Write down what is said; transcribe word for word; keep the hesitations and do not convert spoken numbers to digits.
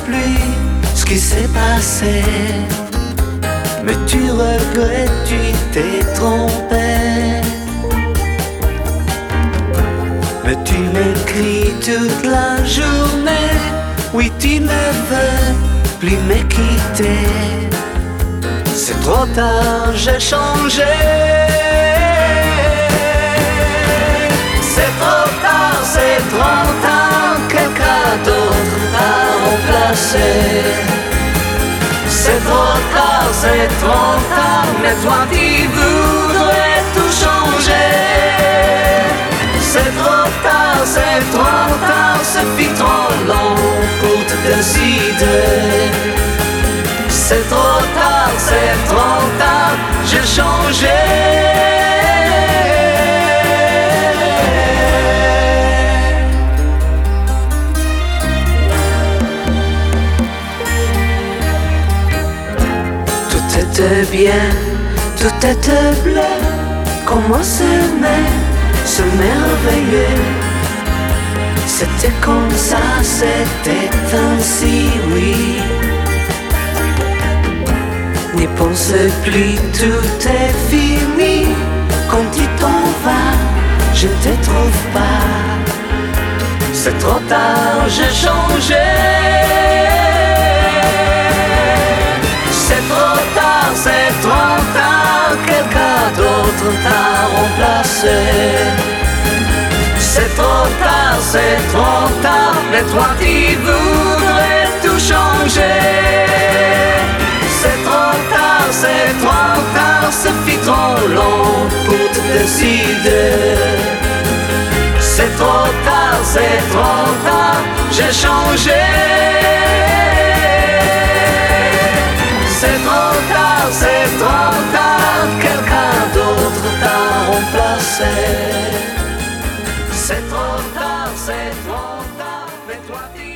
plus ce qui s'est passé. Mais tu regrettes, tu t'es trompé. Mais tu m'écris toute la journée. Oui, tu ne veux plus me quitter. C'est trop tard, j'ai changé. C'est trop tard, c'est trop tard. Quelqu'un d'autre a remplacé. C'est trop tard, c'est trop tard. Mais toi tu voudrais tout changer. C'est trop tard, c'est trop tard. Ça fait trop long pour te décider. C'est trop tard, c'est trop tard. J'ai changé. Tout était bien, tout était bleu. Comment s'aimer, se merveilleux. C'était comme ça, c'était ainsi, oui. N'y pense plus, tout est fini. Quand tu t'en vas, je ne te trouve pas. C'est trop tard, j'ai changé. C'est trop tard, c'est trop tard. Quelqu'un d'autre t'a remplacé. C'est trop tard, c'est trop tard. Mais toi tu voudrais tout changer. C'est trop tard, c'est trop tard. Ça fait trop long pour te décider. C'est trop tard, c'est trop tard. J'ai changé. C'est trop tard, c'est trop tard. Quelqu'un d'autre t'a remplacé. C'est trop tard, c'est trop tard. Mais toi tu